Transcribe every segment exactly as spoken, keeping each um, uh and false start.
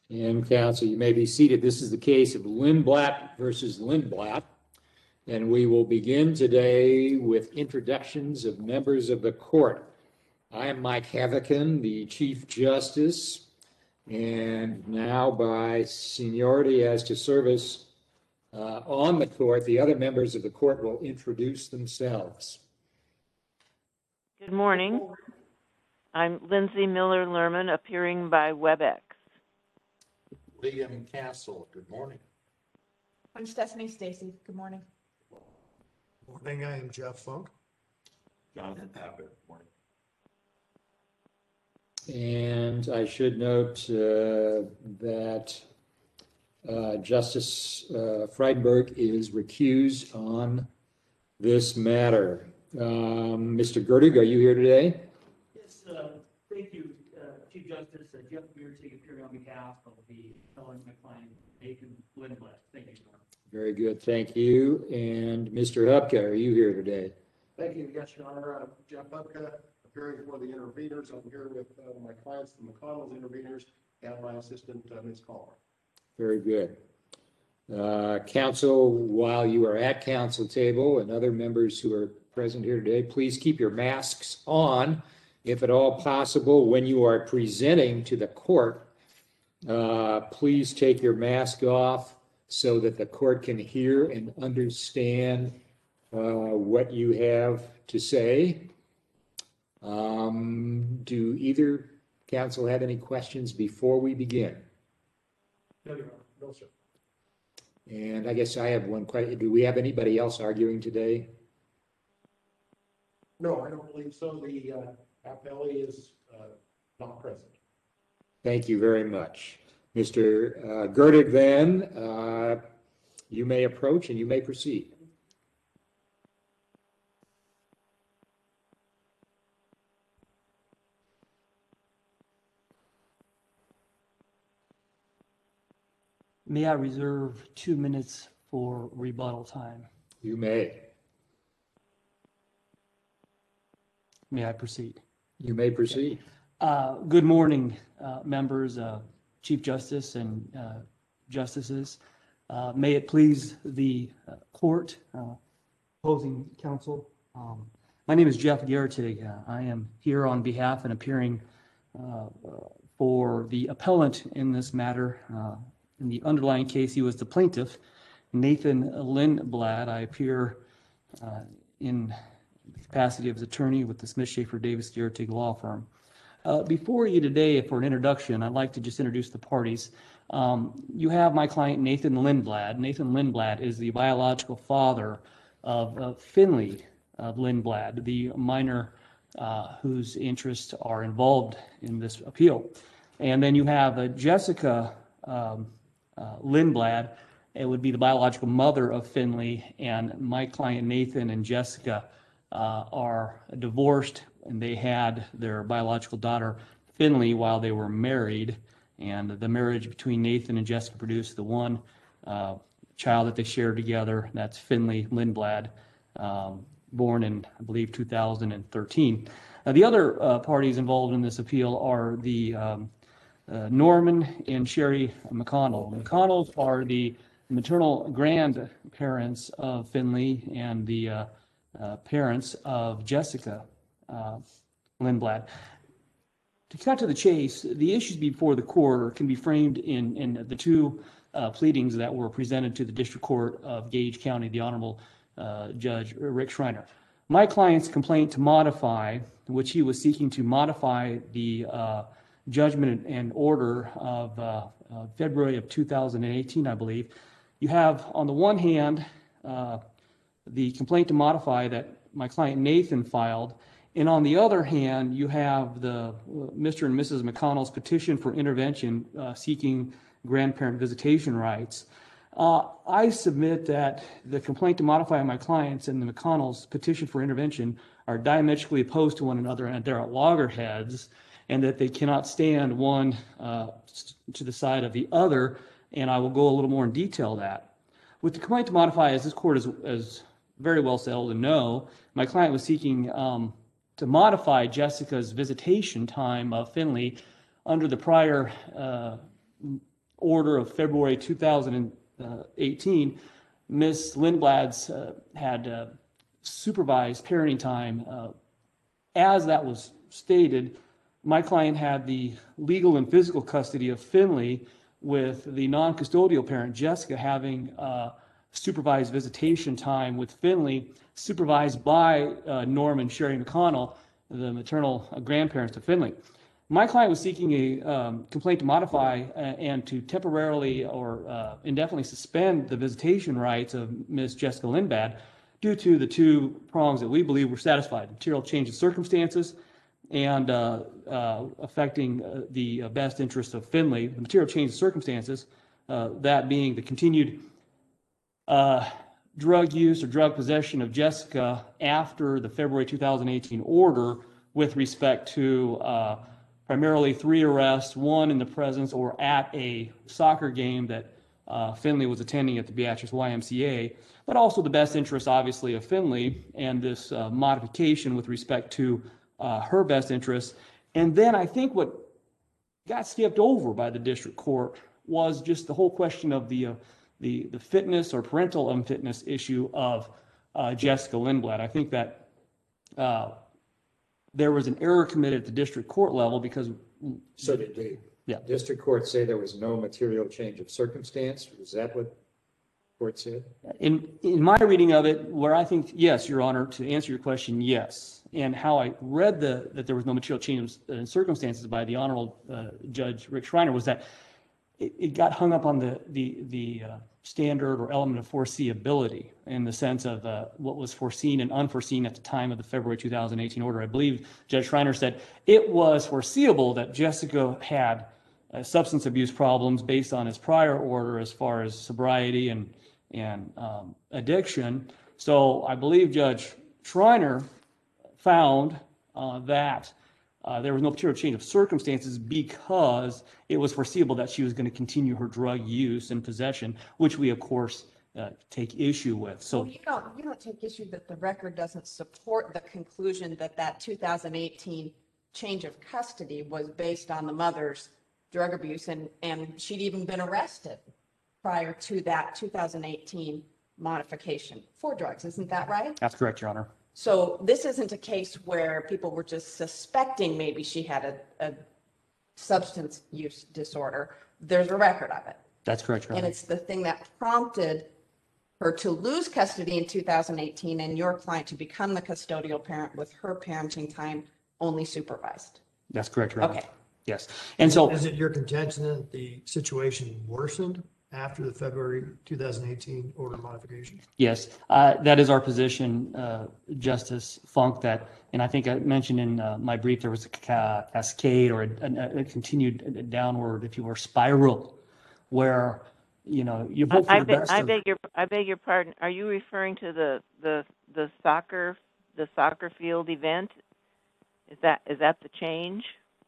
And counsel, you may be seated. This is the case of Lindblad versus Lindblad. And we will begin today with introductions of members of the court. I am Mike Havican, the Chief Justice, and now by seniority as to service uh, on the court, the other members of the court will introduce themselves. Good morning. I'm Lindsay Miller Lerman, appearing by WebEx. Liam Castle, good morning. I'm Stephanie Stacy. Good morning. Morning, I am Jeff Funk. Jonathan Abbott, good morning. And I should note uh, that uh, Justice uh, Freidenberg is recused on this matter. Um, Mister Gertig, are you here today? Yes, uh, thank you, uh, Chief Justice uh, Jeff Geertig, appearing on behalf of the felon, my client, Nathan Lindblad. Thank you, Your Honor. Very good, thank you. And Mister Hupka, are you here today? Thank you, yes, Your Honor. Uh, Jeff Hupka, appearing for the interveners. I'm here with uh, my clients, the McConnell's interveners, and my assistant, uh, Miz Caller. Very good. Uh, counsel, while you are at counsel table and other members who are present here today, please keep your masks on, if at all possible, when you are presenting to the court. Uh, please take your mask off so that the court can hear and understand uh, what you have to say. Um, do either counsel have any questions before we begin? No, Your Honor. No, sir. And I guess I have one question. Do we have anybody else arguing today? No, I don't believe so. The uh, appellee is uh, not present. Thank you very much. Mister Uh, Gertig, then, uh, you may approach and you may proceed. May I reserve two minutes for rebuttal time? You may. May I proceed? You may proceed. Uh, good morning, uh, members, uh, Chief Justice and uh, Justices. Uh, may it please the uh, court, uh, opposing counsel. Um, my name is Jeff Geertig. Uh, I am here on behalf and appearing uh, for the appellant in this matter. Uh, in the underlying case, he was the plaintiff, Nathan Lindblad. I appear uh, in the capacity of his attorney with the Smith Schaefer Davis Geertig law firm. Uh, before you today, for an introduction, I'd like to just introduce the parties. Um, you have my client, Nathan Lindblad. Nathan Lindblad is the biological father of uh, Finley uh, Lindblad, the minor uh, whose interests are involved in this appeal. And then you have uh, Jessica um, uh, Lindblad. It would be the biological mother of Finley, and my client, Nathan and Jessica, uh, are divorced, and they had their biological daughter, Finley, while they were married. And the marriage between Nathan and Jessica produced the one uh, child that they shared together. That's Finley Lindblad, um, born in, I believe, two thousand thirteen. Uh, the other uh, parties involved in this appeal are the um, uh, Norman and Sherry McConnell. The McConnells are the maternal grandparents of Finley and the uh, uh, parents of Jessica uh, Lindblad. To cut to the chase, the issues before the court can be framed in, in the two uh, pleadings that were presented to the District Court of Gage County, the Honorable uh, Judge Rick Schreiner. My client's complaint to modify, which he was seeking to modify the uh, judgment and order of uh, uh, February of two thousand eighteen, I believe. You have, on the one hand, uh, the complaint to modify that my client Nathan filed, and on the other hand, you have the uh, Mister and Missus McConnell's petition for intervention uh, seeking grandparent visitation rights. Uh, I submit that the complaint to modify my clients and the McConnell's petition for intervention are diametrically opposed to one another, and they're at loggerheads, and that they cannot stand one uh, to the side of the other, and I will go a little more in detail that. With the complaint to modify, as this court is, is very well settled to know, my client was seeking um, to modify Jessica's visitation time of Finley under the prior uh, order of February two thousand eighteen, Miz Lindblad's uh, had uh, supervised parenting time. Uh, as that was stated, my client had the legal and physical custody of Finley, with the non-custodial parent, Jessica, having uh, supervised visitation time with Finley, supervised by uh, Norm and Sherry McConnell, the maternal uh, grandparents of Finley. My client was seeking a um, complaint to modify uh, and to temporarily or uh, indefinitely suspend the visitation rights of Miz Jessica Lindblad due to the two prongs that we believe were satisfied: material change of circumstances and uh, uh, affecting uh, the uh, best interest of Finley. The material change of circumstances, uh, that being the continued uh, drug use or drug possession of Jessica after the February two thousand eighteen order, with respect to uh, primarily three arrests, one in the presence or at a soccer game that uh, Finley was attending at the Beatrice Y M C A, but also the best interest, obviously, of Finley, and this uh, modification with respect to uh, her best interest. And then I think what got skipped over by the district court was just the whole question of the uh, the the fitness or parental unfitness issue of uh, Jessica Lindblad. I think that uh, there was an error committed at the district court level because. So did the Yeah. district court say there was no material change of circumstance? Was that what court said? In, in my reading of it, where I think, yes, Your Honor, to answer your question, yes. And how I read the, that there was no material change in circumstances by the Honorable uh, Judge Rick Schreiner was that it, it got hung up on the, the, the uh, standard or element of foreseeability, in the sense of uh, what was foreseen and unforeseen at the time of the February two thousand eighteen order. I believe Judge Schreiner said it was foreseeable that Jessica had uh, substance abuse problems based on his prior order as far as sobriety and and um, addiction. So I believe Judge Schreiner found uh, that uh, there was no material change of circumstances because it was foreseeable that she was going to continue her drug use and possession, which we, of course, uh, take issue with. So Well, you don't, you don't take issue that the record doesn't support the conclusion that that two thousand eighteen change of custody was based on the mother's drug abuse, and, and she'd even been arrested prior to that two thousand eighteen modification for drugs. Isn't that right? that's correct, Your Honor. So this isn't a case where people were just suspecting maybe she had a, a substance use disorder. There's a record of it. That's correct, Your And Honor. it's the thing that prompted her to lose custody in two thousand eighteen and your client to become the custodial parent with her parenting time only supervised. That's correct, Your Honor. Okay. Yes. And so, Is it your contention that the situation worsened after the February two thousand eighteen order modification? yes, uh, that is our position, uh, Justice Funk, that, and I think I mentioned in uh, my brief, there was a ca- cascade or a, a, a continued downward, if you were, spiral, where, you know, you hope I, for the beg, best I of- beg your, I beg your pardon. Are you referring to the, the, the soccer, the soccer field event? Is that, is that the change?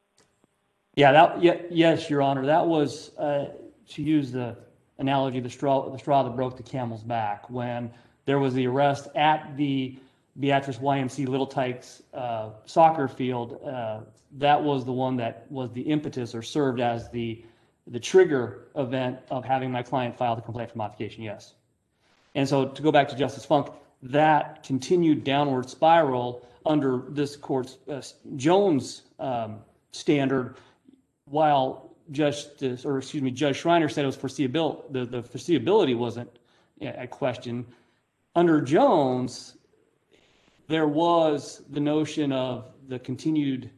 Yeah, that, yeah, yes, Your Honor, that was, uh, to use the analogy, the straw, the straw that broke the camel's back, when there was the arrest at the Beatrice Y M C Little Tykes uh, soccer field. Uh, that was the one that was the impetus or served as the, the trigger event of having my client file the complaint for modification, yes. And so to go back to Justice Funk, that continued downward spiral under this court's uh, Jones um, standard, while Justice, or excuse me, Judge Schreiner said it was foreseeable, the, the foreseeability wasn't a question. Under Jones, there was the notion of the continued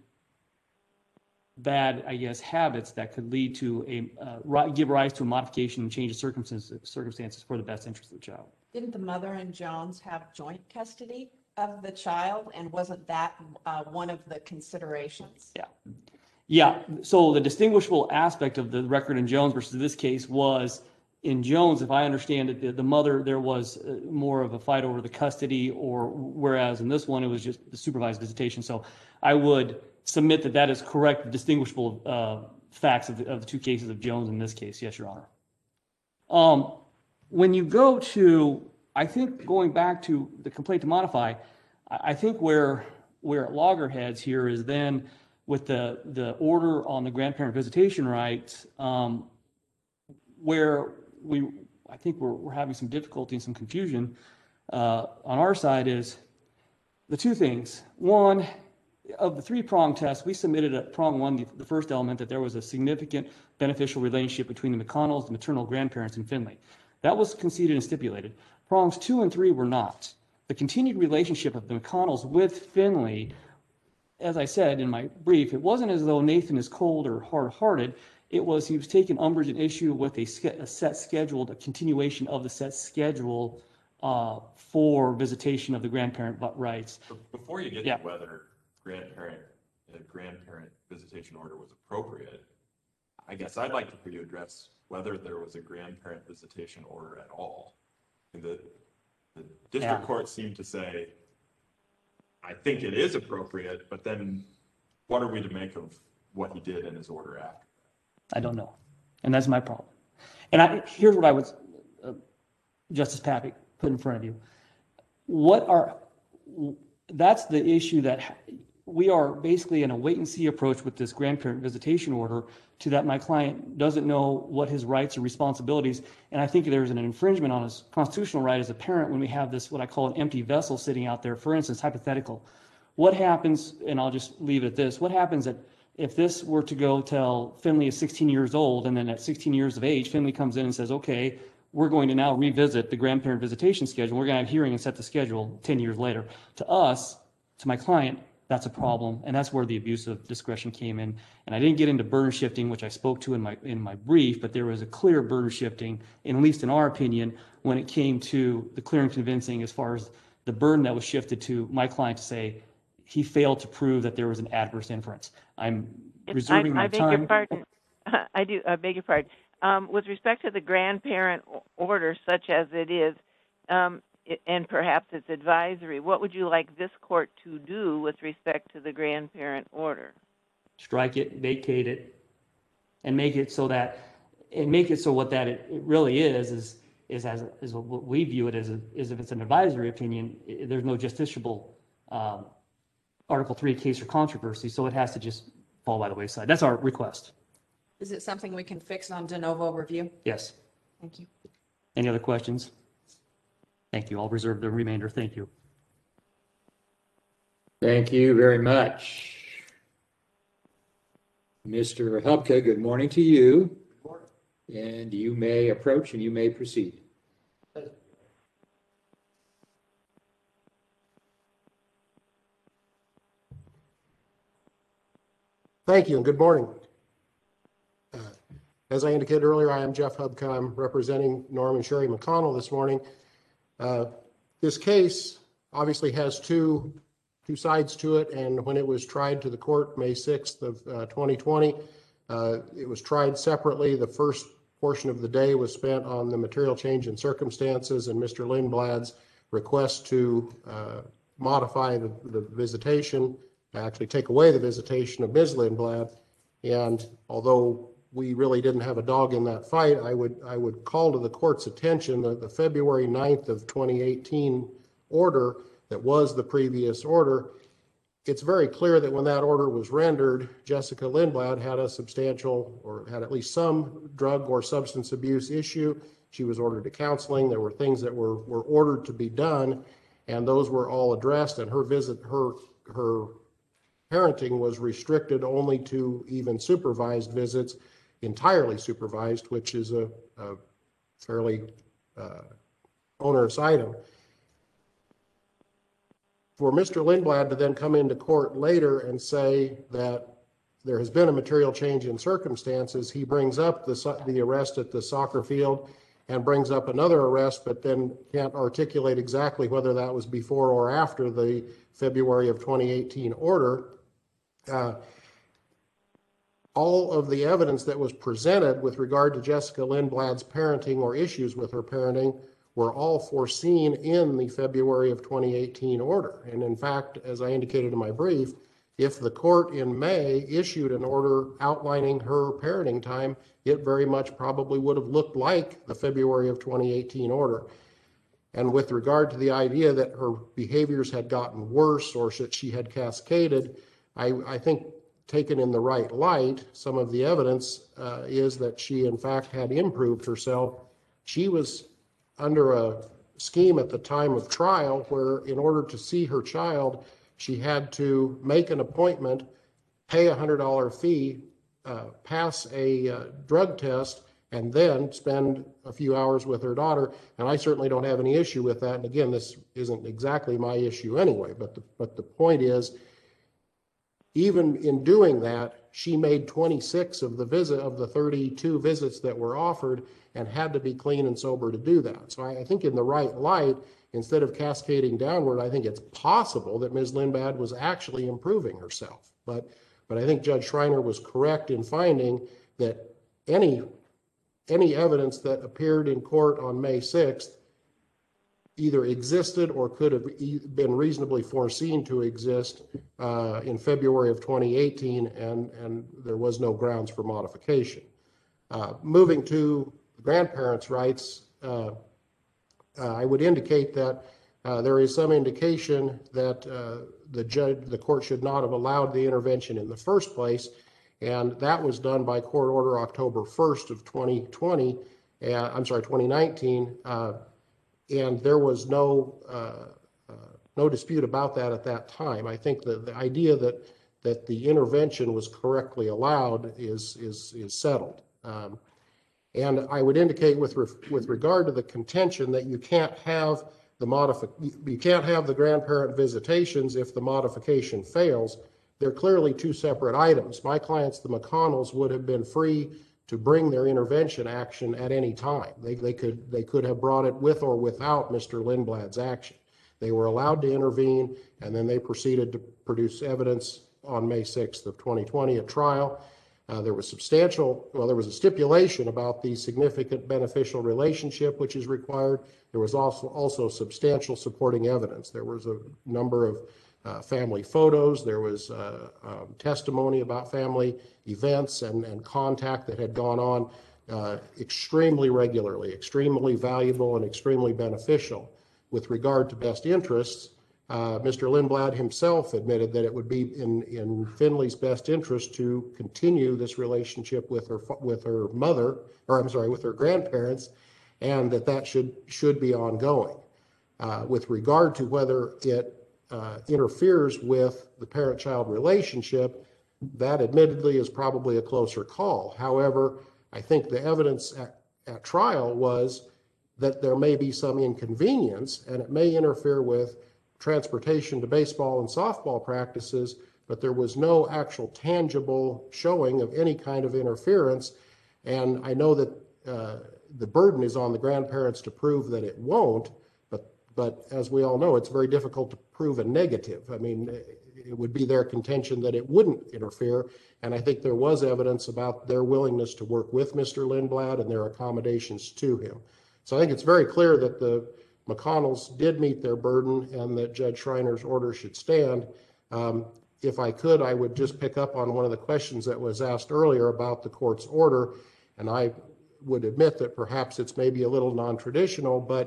bad, I guess, habits that could lead to a, uh, ri- give rise to a modification and change of circumstances, circumstances for the best interest of the child. Didn't the mother and Jones have joint custody of the child? And wasn't that uh, one of the considerations? Yeah. Yeah, so the distinguishable aspect of the record in Jones versus this case was, in Jones, if I understand it, the, the mother, there was uh, more of a fight over the custody, or whereas in this one, it was just the supervised visitation. So I would submit that that is correct, the distinguishable uh, facts of the, of the two cases of Jones in this case. Yes, Your Honor. Um, when you go to, I think going back to the complaint to modify, I, I think where, where it loggerheads here is then with the, the order on the grandparent visitation rights, um, where we, I think we're, we're having some difficulty and some confusion uh, on our side is the two things. One, of the three-prong test, we submitted at prong one, the, the first element, that there was a significant beneficial relationship between the McConnells, the maternal grandparents, and Finley. That was conceded and stipulated. Prongs two and three were not. The continued relationship of the McConnells with Finley, as I said in my brief, it wasn't as though Nathan is cold or hard-hearted. It was he was taking umbrage and issue with a, a set schedule, a continuation of the set schedule uh, for visitation of the grandparent rights. Before you get Yeah. to whether grandparent, a grandparent visitation order was appropriate, I guess I'd like for you to address whether there was a grandparent visitation order at all. And the, the district Yeah. court seemed to say, I think it is appropriate, but then what are we to make of what he did in his order after? I don't know. And that's my problem. And I, here's what I would, uh, Justice Papick, put in front of you. What are, that's the issue that we are basically in a wait and see approach with this grandparent visitation order to that my client doesn't know what his rights and responsibilities. And I think there's an infringement on his constitutional right as a parent when we have this, what I call an empty vessel sitting out there. For instance, hypothetical. What happens, and I'll just leave it at this, what happens that if this were to go till Finley is sixteen years old, and then at sixteen years of age, Finley comes in and says, okay, we're going to now revisit the grandparent visitation schedule. We're going to have a hearing and set the schedule ten years later. To us, to my client, that's a problem, and that's where the abuse of discretion came in. And I didn't get into burden shifting, which I spoke to in my in my brief, but there was a clear burden shifting, at least in our opinion, when it came to the clear and convincing as far as the burden that was shifted to my client to say he failed to prove that there was an adverse inference. I'm reserving I, my I beg time. your pardon. I do. I beg your pardon. Um, with respect to the grandparent order, such as it is, um, it, and perhaps it's advisory, what would you like this court to do with respect to the grandparent order? Strike it, vacate it, and make it so that, and make it so what that it, it really is, is, is as, is what we view it as, a, is if it's an advisory opinion, i there's no justiciable um, Article three case or controversy, so it has to just fall by the wayside. That's our request. Is it something we can fix on de novo review? Yes. Thank you. Any other questions? Thank you. I'll reserve the remainder. Thank you. Thank you very much. Mister Hubka, good morning to you. Good morning. And you may approach and you may proceed. Thank you and good morning. Uh, As I indicated earlier, I am Jeff Hubka. I'm representing Norm and Sherry McConnell this morning. Uh, This case obviously has two, two sides to it, and when it was tried to the court May sixth of uh, twenty twenty, uh, it was tried separately. The first portion of the day was spent on the material change in circumstances and Mister Lindblad's request to uh, modify the, the visitation, actually take away the visitation of Miz Lindblad. And although we really didn't have a dog in that fight, I would I would call to the court's attention that the February ninth of twenty eighteen order that was the previous order. It's very clear that when that order was rendered, Jessica Lindblad had a substantial or had at least some drug or substance abuse issue. She was ordered to counseling. There were things that were were ordered to be done, and those were all addressed. And her visit, her her parenting was restricted only to even supervised visits, entirely supervised, which is a, a fairly uh, onerous item. For Mister Lindblad to then come into court later and say that there has been a material change in circumstances, he brings up the, the arrest at the soccer field and brings up another arrest, but then can't articulate exactly whether that was before or after the February of twenty eighteen order. Uh, all of the evidence that was presented with regard to Jessica Lindblad's parenting or issues with her parenting were all foreseen in the February of twenty eighteen order. And in fact, as I indicated in my brief, if the court in May issued an order outlining her parenting time, it very much probably would have looked like the February of twenty eighteen order. And with regard to the idea that her behaviors had gotten worse or that she had cascaded, I, I think taken in the right light, some of the evidence uh, is that she in fact had improved herself. She was under a scheme at the time of trial where in order to see her child, she had to make an appointment, pay a one hundred dollar fee, uh, pass a uh, drug test, and then spend a few hours with her daughter. And I certainly don't have any issue with that. And again, this isn't exactly my issue anyway, but the, but the point is, even in doing that, she made twenty-six of the visit of the thirty-two visits that were offered and had to be clean and sober to do that. So I, I think in the right light, instead of cascading downward, I think it's possible that Miz Lindblad was actually improving herself. But, but I think Judge Schreiner was correct in finding that any, any evidence that appeared in court on May sixth either existed or could have been reasonably foreseen to exist uh, in February of twenty eighteen, and, and there was no grounds for modification. Uh, moving to grandparents' rights, uh, uh, I would indicate that uh, there is some indication that uh, the judge, the court should not have allowed the intervention in the first place, and that was done by court order October first of twenty twenty. Uh, I'm sorry, twenty nineteen. Uh, And there was no uh, uh, no dispute about that at that time. I think that the idea that that the intervention was correctly allowed is is is settled. Um, and I would indicate with re with regard to the contention that you can't have the modifi you can't have the grandparent visitations if the modification fails. They're clearly two separate items. My clients, the McConnells, would have been free to bring their intervention action at any time. They, they could they could have brought it with or without Mister Lindblad's action. They were allowed to intervene, and then they proceeded to produce evidence on May sixth of twenty twenty at trial. Uh, there was substantial, well, there was a stipulation about the significant beneficial relationship which is required. There was also, also substantial supporting evidence. There was a number of Uh, family photos, there was uh, um, testimony about family events and, and contact that had gone on uh, extremely regularly, extremely valuable and extremely beneficial. With regard to best interests, uh, Mister Lindblad himself admitted that it would be in, in Finley's best interest to continue this relationship with her, with her mother, or I'm sorry, with her grandparents, and that that should, should be ongoing. Uh, with regard to whether it Uh, interferes with the parent-child relationship, that admittedly is probably a closer call. However, I think the evidence at, at trial was that there may be some inconvenience and it may interfere with transportation to baseball and softball practices, but there was no actual tangible showing of any kind of interference. And I know that uh, the burden is on the grandparents to prove that it won't, but as we all know, it's very difficult to prove a negative. I mean, it would be their contention that it wouldn't interfere, and I think there was evidence about their willingness to work with Mister Lindblad and their accommodations to him. So I think it's very clear that the McConnells did meet their burden and that Judge Schreiner's order should stand. Um, if I could, I would just pick up on one of the questions that was asked earlier about the court's order, and I would admit that perhaps it's maybe a little non-traditional, but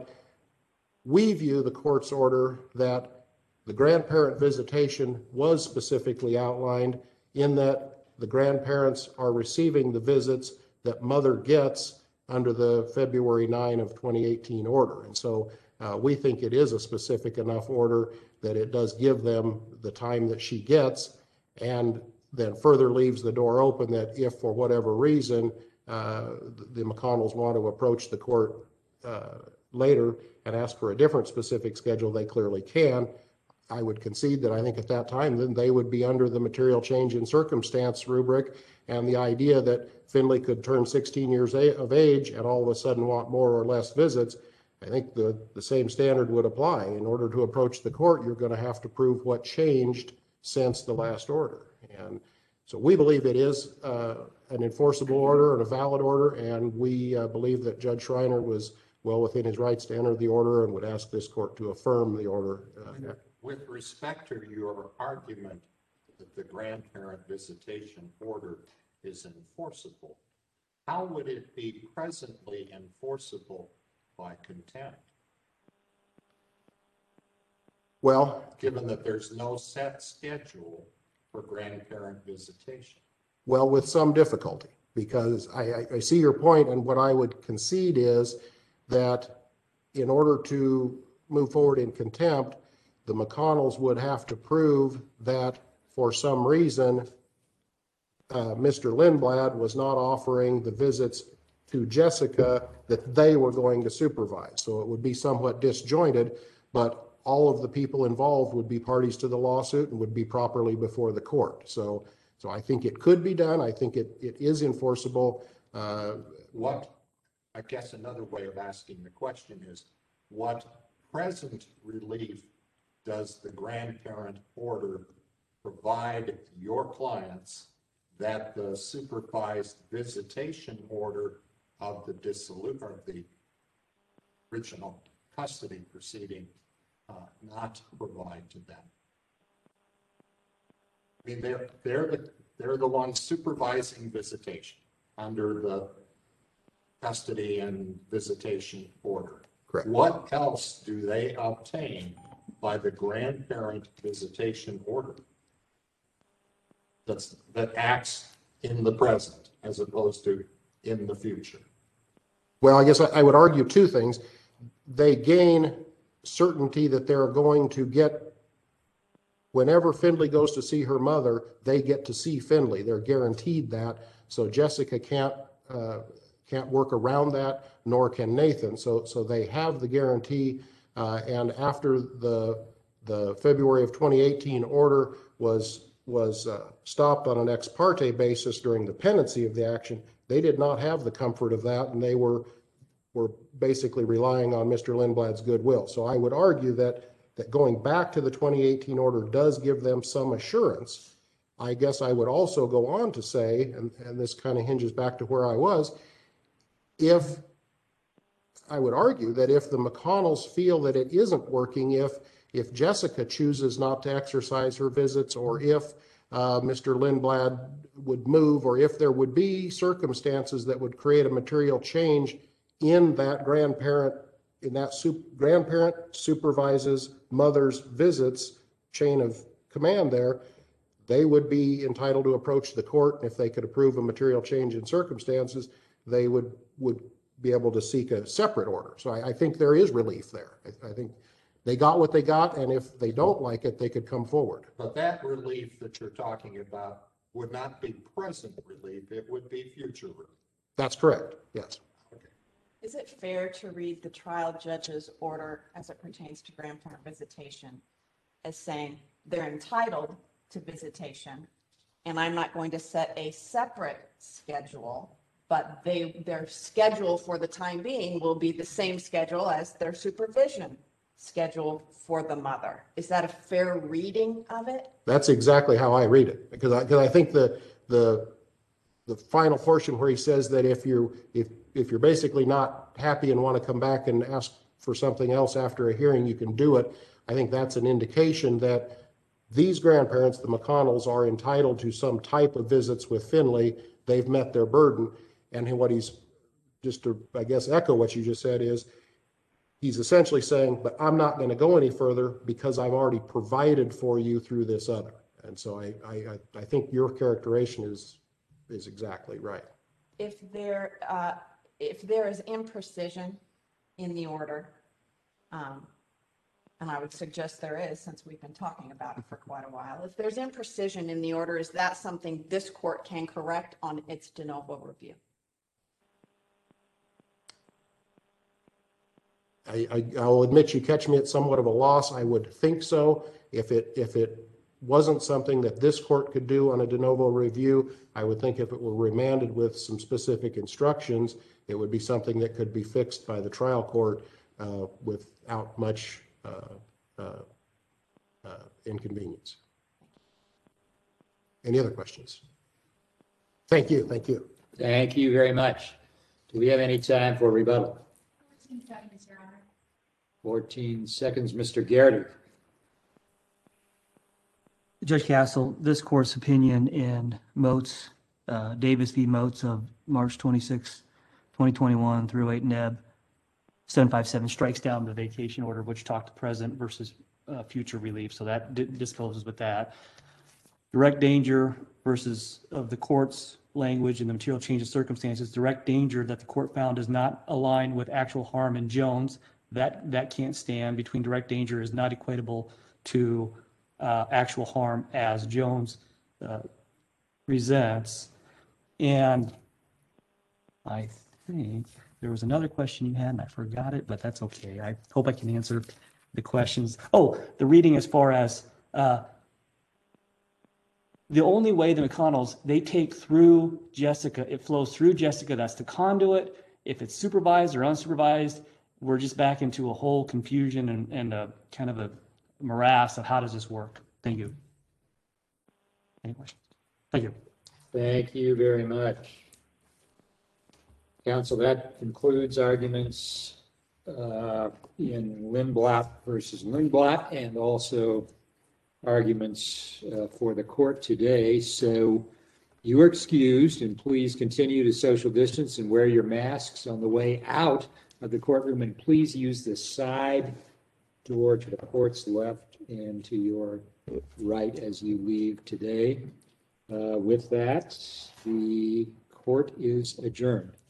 we view the court's order that the grandparent visitation was specifically outlined in that the grandparents are receiving the visits that mother gets under the February ninth of twenty eighteen order. And so uh, we think it is a specific enough order that it does give them the time that she gets, and then further leaves the door open that if for whatever reason uh, the McConnells want to approach the court uh, later and ask for a different specific schedule, they clearly can. I would concede that I think at that time, then they would be under the material change in circumstance rubric, and the idea that Finley could turn sixteen years of age and all of a sudden want more or less visits, I think the, the same standard would apply. In order to approach the court, you're going to have to prove what changed since the last order. And so we believe it is uh, an enforceable order and a valid order, and we uh, believe that Judge Schreiner was well within his rights to enter the order and would ask this court to affirm the order. Uh, With respect to your argument that the grandparent visitation order is enforceable, how would it be presently enforceable by contempt? Well, given that there's no set schedule for grandparent visitation? Well, with some difficulty, because I, I, I see your point, and what I would concede is that in order to move forward in contempt, the McConnells would have to prove that for some reason, uh, Mister Lindblad was not offering the visits to Jessica that they were going to supervise. So it would be somewhat disjointed, but all of the people involved would be parties to the lawsuit and would be properly before the court. So, so I think it could be done. I think it, it is enforceable. Uh, What, I guess another way of asking the question is, what present relief does the grandparent order provide your clients that the supervised visitation order of the dissolu, or the original custody proceeding uh, not provide to them? I mean, they're, they're the, they're the ones supervising visitation under the custody and visitation order. Correct. What else do they obtain by the grandparent visitation order that's, that acts in the present as opposed to in the future? Well, I guess I, I would argue two things. They gain certainty that they're going to get, whenever Findlay goes to see her mother, they get to see Findlay. They're guaranteed that. So Jessica can't, uh, can't work around that, nor can Nathan. So, so they have the guarantee. Uh, and after the, the February of twenty eighteen order was, was uh, stopped on an ex parte basis during the pendency of the action, they did not have the comfort of that, and they were, were basically relying on Mister Lindblad's goodwill. So I would argue that, that going back to the twenty eighteen order does give them some assurance. I guess I would also go on to say, and, and this kind of hinges back to where I was, if I would argue that if the McConnells feel that it isn't working, if if Jessica chooses not to exercise her visits, or if uh, Mister Lindblad would move, or if there would be circumstances that would create a material change in that grandparent, in that sup- grandparent supervises mother's visits chain of command there, they would be entitled to approach the court. And if they could approve a material change in circumstances, they would, would be able to seek a separate order. So I, I think there is relief there. I, I think they got what they got, and if they don't like it, they could come forward. But that relief that you're talking about would not be present relief, it would be future relief. That's correct, yes. Is it fair to read the trial judge's order as it pertains to grandparent visitation as saying they're entitled to visitation, and I'm not going to set a separate schedule, but they, their schedule for the time being will be the same schedule as their supervision schedule for the mother? Is that a fair reading of it? That's exactly how I read it, because I, because I think the, the, the final portion where he says that if you're, if, if you're basically not happy and want to come back and ask for something else after a hearing, you can do it. I think that's an indication that these grandparents, the McConnells, are entitled to some type of visits with Findlay. They've met their burden. And what he's, just to, I guess, echo what you just said, is he's essentially saying, but I'm not going to go any further because I've already provided for you through this other. And so I, I, I think your characterization is, is exactly right. If there, uh, if there is imprecision in the order, um, and I would suggest there is, since we've been talking about it for quite a while, if there's imprecision in the order, is that something this court can correct on its de novo review? I, I, I'll admit you catch me at somewhat of a loss. I would think so. If it, if it wasn't something that this court could do on a de novo review, I would think if it were remanded with some specific instructions, it would be something that could be fixed by the trial court uh, without much uh, uh, uh, inconvenience. Any other questions? Thank you. Thank you. Thank you very much. Do we have any time for rebuttal? fourteen seconds, Your Honor. fourteen seconds, Mister Garrity. Judge Castle, this court's opinion in Moats, uh, Davis v. Moats of March twenty-sixth, twenty twenty-one through eight Neb seven five seven strikes down the vacation order, which talked to present versus uh, future relief. So that di- disposes with that. direct danger versus of the court's language and the material change of circumstances, direct danger that the court found does not align with actual harm in Jones. That, that can't stand. Between direct danger is not equatable to uh, actual harm as Jones uh, presents. And I think there was another question you had and I forgot it, but that's okay. I hope I can answer the questions. Oh, the reading as far as uh, the only way the McConnells, they take through Jessica, it flows through Jessica, that's the conduit. If it's supervised or unsupervised, we're just back into a whole confusion and, and a kind of a morass of how does this work? Thank you. Any questions? Thank you. Thank you very much. Council, that concludes arguments uh, in Lindblad versus Lindblad and also arguments uh, for the court today. So you are excused, and please continue to social distance and wear your masks on the way out of the courtroom, and please use the side door to the court's left and to your right as you leave today. Uh, with that, the court is adjourned.